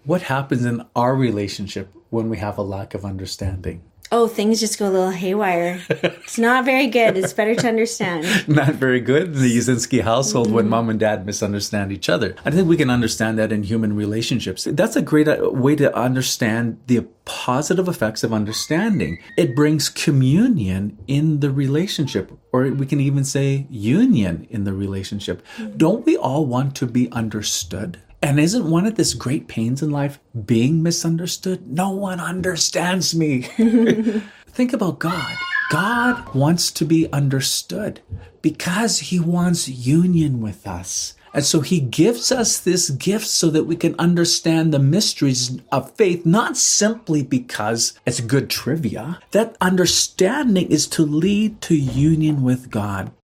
What happens in our relationship when we have a lack of understanding? Oh, things just go a little haywire. It's not very good. It's better to understand. Not very good in the Yazinski household when mom and dad misunderstand each other. I think we can understand that in human relationships. That's a great way to understand the positive effects of understanding. It brings communion in the relationship, or we can even say union in the relationship. Don't we all want to be understood? And isn't one of the great pains in life being misunderstood? No one understands me. Think about God. God wants to be understood because he wants union with us. And so he gives us this gift so that we can understand the mysteries of faith, not simply because it's good trivia. That understanding is to lead to union with God.